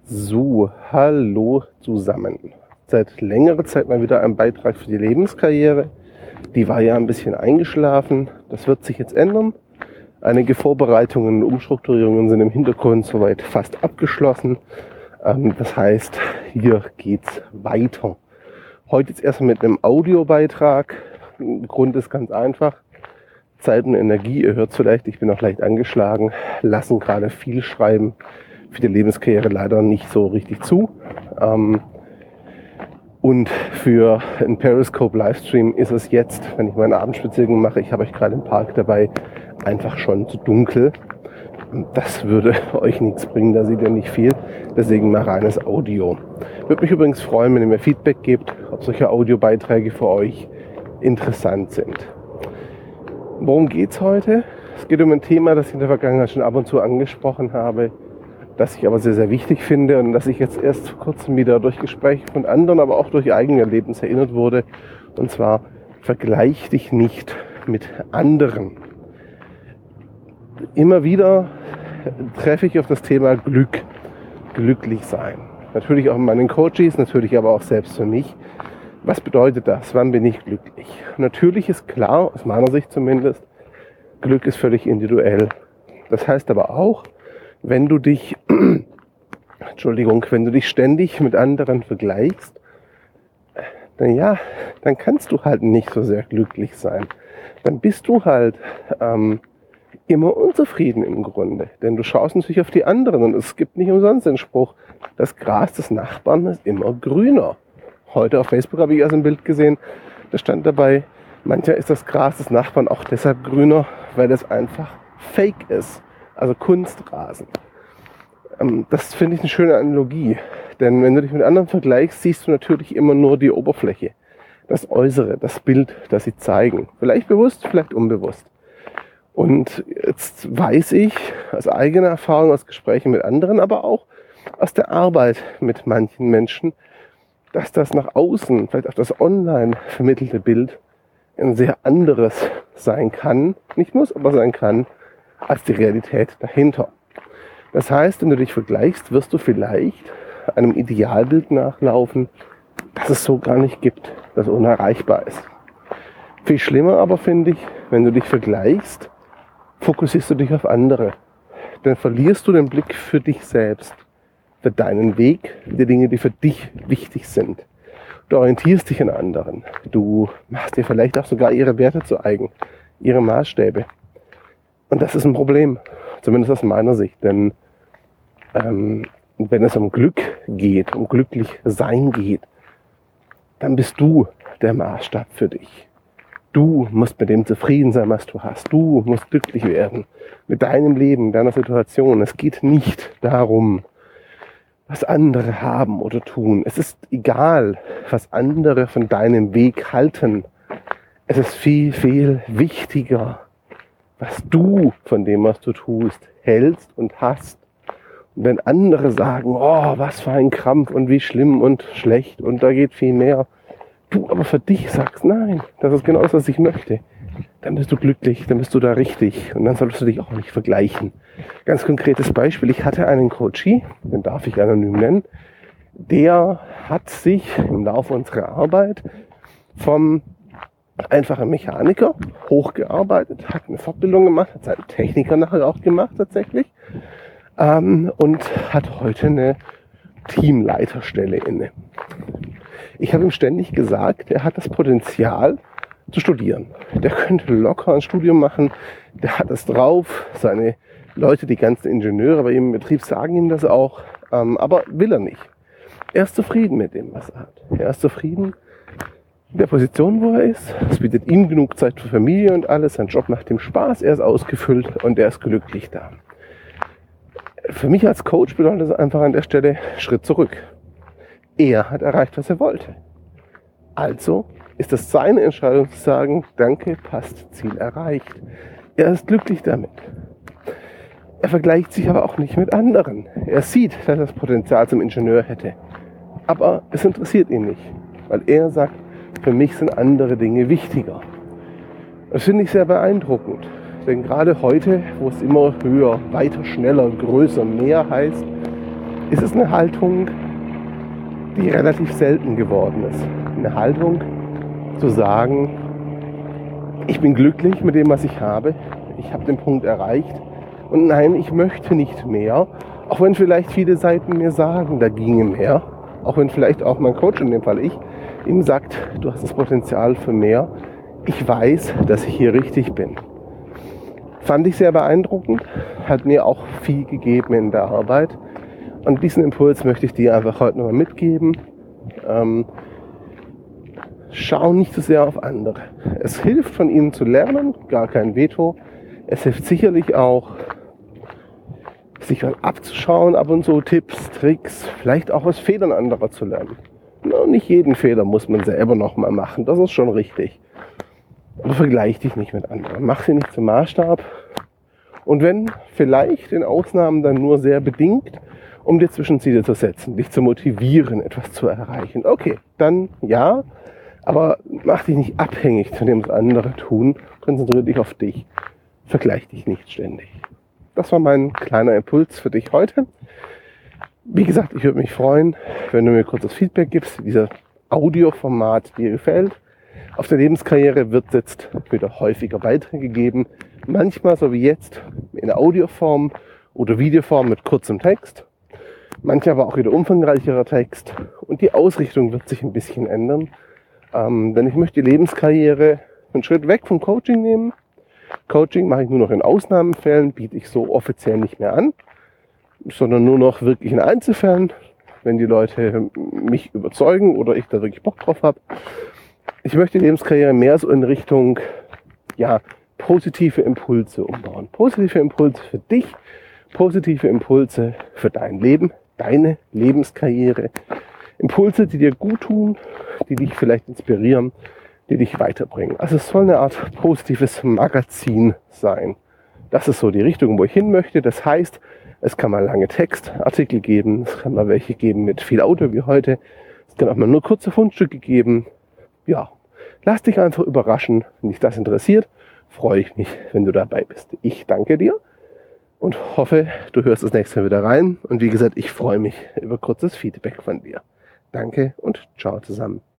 So, hallo zusammen. Seit längerer Zeit mal wieder ein Beitrag für die Lebenskarriere. Die war ja ein bisschen eingeschlafen. Das wird sich jetzt ändern. Einige Vorbereitungen und Umstrukturierungen sind im Hintergrund soweit fast abgeschlossen. Das heißt, hier geht's weiter. Heute jetzt erstmal mit einem Audiobeitrag. Der Grund ist ganz einfach. Zeit und Energie, ihr hört es vielleicht, ich bin auch leicht angeschlagen, lassen gerade viel schreiben. Für die Lebenskarriere leider nicht so richtig zu. Und für einen Periscope-Livestream ist es jetzt, wenn ich meine Abendspaziergänge mache, ich habe euch gerade im Park dabei, einfach schon zu dunkel. Das würde euch nichts bringen, da seht ihr nicht viel. Deswegen mal reines Audio. Würde mich übrigens freuen, wenn ihr mir Feedback gebt, ob solche Audiobeiträge für euch interessant sind. Worum geht's heute? Es geht um ein Thema, das ich in der Vergangenheit schon ab und zu angesprochen habe, das ich aber sehr, sehr wichtig finde und das ich jetzt erst vor kurzem wieder durch Gespräche von anderen, aber auch durch eigene Erlebnisse erinnert wurde. Und zwar, vergleich dich nicht mit anderen. Immer wieder treffe ich auf das Thema Glück, glücklich sein. Natürlich auch in meinen Coaches, natürlich aber auch selbst für mich. Was bedeutet das? Wann bin ich glücklich? Natürlich ist klar, aus meiner Sicht zumindest, Glück ist völlig individuell. Das heißt aber auch, wenn du dich ständig mit anderen vergleichst, dann kannst du halt nicht so sehr glücklich sein. Dann bist du halt immer unzufrieden im Grunde. Denn du schaust natürlich auf die anderen und es gibt nicht umsonst den Spruch, das Gras des Nachbarn ist immer grüner. Heute auf Facebook habe ich erst ein Bild gesehen, da stand dabei, manchmal ist das Gras des Nachbarn auch deshalb grüner, weil es einfach fake ist. Also Kunstrasen. Das finde ich eine schöne Analogie. Denn wenn du dich mit anderen vergleichst, siehst du natürlich immer nur die Oberfläche. Das Äußere, das Bild, das sie zeigen. Vielleicht bewusst, vielleicht unbewusst. Und jetzt weiß ich aus eigener Erfahrung, aus Gesprächen mit anderen, aber auch aus der Arbeit mit manchen Menschen, dass das nach außen, vielleicht auch das online vermittelte Bild, ein sehr anderes sein kann, nicht muss, aber sein kann, als die Realität dahinter. Das heißt, wenn du dich vergleichst, wirst du vielleicht einem Idealbild nachlaufen, das es so gar nicht gibt, das unerreichbar ist. Viel schlimmer aber finde ich, wenn du dich vergleichst, fokussierst du dich auf andere. Dann verlierst du den Blick für dich selbst, für deinen Weg, die Dinge, die für dich wichtig sind. Du orientierst dich an anderen. Du machst dir vielleicht auch sogar ihre Werte zu eigen, ihre Maßstäbe. Und das ist ein Problem, zumindest aus meiner Sicht. Denn wenn es um Glück geht, um glücklich sein geht, dann bist du der Maßstab für dich. Du musst mit dem zufrieden sein, was du hast. Du musst glücklich werden mit deinem Leben, deiner Situation. Es geht nicht darum, was andere haben oder tun. Es ist egal, was andere von deinem Weg halten. Es ist viel, viel wichtiger, was du von dem, was du tust, hältst und hast. Und wenn andere sagen, oh, was für ein Krampf und wie schlimm und schlecht und da geht viel mehr, du aber für dich sagst, nein, das ist genau das, was ich möchte, dann bist du glücklich, dann bist du da richtig und dann solltest du dich auch nicht vergleichen. Ganz konkretes Beispiel, ich hatte einen Coachie, den darf ich anonym nennen, der hat sich im Laufe unserer Arbeit vom einfachen Mechaniker hochgearbeitet, hat eine Fortbildung gemacht, hat seinen Techniker nachher auch gemacht tatsächlich und hat heute eine Teamleiterstelle inne. Ich habe ihm ständig gesagt, er hat das Potenzial zu studieren. Der könnte locker ein Studium machen, der hat es drauf, seine Leute, die ganzen Ingenieure bei ihm im Betrieb sagen ihm das auch, aber will er nicht. Er ist zufrieden mit dem, was er hat. Er ist zufrieden in der Position, wo er ist. Es bietet ihm genug Zeit für Familie und alles. Sein Job macht ihm Spaß, er ist ausgefüllt und er ist glücklich da. Für mich als Coach bedeutet das einfach an der Stelle Schritt zurück. Er hat erreicht, was er wollte. Also ist es seine Entscheidung zu sagen, danke, passt, Ziel erreicht. Er ist glücklich damit. Er vergleicht sich aber auch nicht mit anderen. Er sieht, dass er das Potenzial zum Ingenieur hätte. Aber es interessiert ihn nicht, weil er sagt, für mich sind andere Dinge wichtiger. Das finde ich sehr beeindruckend. Denn gerade heute, wo es immer höher, weiter, schneller, größer, mehr heißt, ist es eine Haltung, die relativ selten geworden ist. Eine Haltung zu sagen, ich bin glücklich mit dem, was ich habe. Ich habe den Punkt erreicht. Und nein, ich möchte nicht mehr. Auch wenn vielleicht viele Seiten mir sagen, da ginge mehr. Auch wenn vielleicht auch mein Coach, in dem Fall ich, ihm sagt, du hast das Potenzial für mehr. Ich weiß, dass ich hier richtig bin. Fand ich sehr beeindruckend. Hat mir auch viel gegeben in der Arbeit. Und diesen Impuls möchte ich dir einfach heute nochmal mitgeben. Schau nicht so sehr auf andere. Es hilft, von ihnen zu lernen, gar kein Veto. Es hilft sicherlich auch, sich mal abzuschauen, ab und zu Tipps, Tricks, vielleicht auch aus Fehlern anderer zu lernen. No, nicht jeden Fehler muss man selber nochmal machen, das ist schon richtig. Aber vergleich dich nicht mit anderen, mach sie nicht zum Maßstab. Und wenn, vielleicht in Ausnahmen dann nur sehr bedingt, um dir Zwischenziele zu setzen, dich zu motivieren, etwas zu erreichen. Okay, dann ja, aber mach dich nicht abhängig von dem, was andere tun. Konzentriere dich auf dich. Vergleich dich nicht ständig. Das war mein kleiner Impuls für dich heute. Wie gesagt, ich würde mich freuen, wenn du mir kurzes Feedback gibst, wie dieser Audioformat dir gefällt. Auf der Lebenskarriere wird jetzt wieder häufiger Beiträge geben. Manchmal, so wie jetzt, in Audioform oder Videoform mit kurzem Text. Manchmal aber auch wieder umfangreicherer Text. Und die Ausrichtung wird sich ein bisschen ändern. Denn ich möchte die Lebenskarriere einen Schritt weg vom Coaching nehmen. Coaching mache ich nur noch in Ausnahmefällen, biete ich so offiziell nicht mehr an, sondern nur noch wirklich in Einzelfällen, wenn die Leute mich überzeugen oder ich da wirklich Bock drauf habe. Ich möchte die Lebenskarriere mehr so in Richtung, ja, positive Impulse umbauen. Positive Impulse für dich, positive Impulse für dein Leben, deine Lebenskarriere. Impulse, die dir gut tun, die dich vielleicht inspirieren, die dich weiterbringen. Also es soll eine Art positives Magazin sein. Das ist so die Richtung, wo ich hin möchte. Das heißt, es kann mal lange Textartikel geben, es kann mal welche geben mit viel Audio wie heute. Es kann auch mal nur kurze Fundstücke geben. Ja, lass dich einfach überraschen. Wenn dich das interessiert, freue ich mich, wenn du dabei bist. Ich danke dir und hoffe, du hörst das nächste Mal wieder rein. Und wie gesagt, ich freue mich über kurzes Feedback von dir. Danke und ciao zusammen.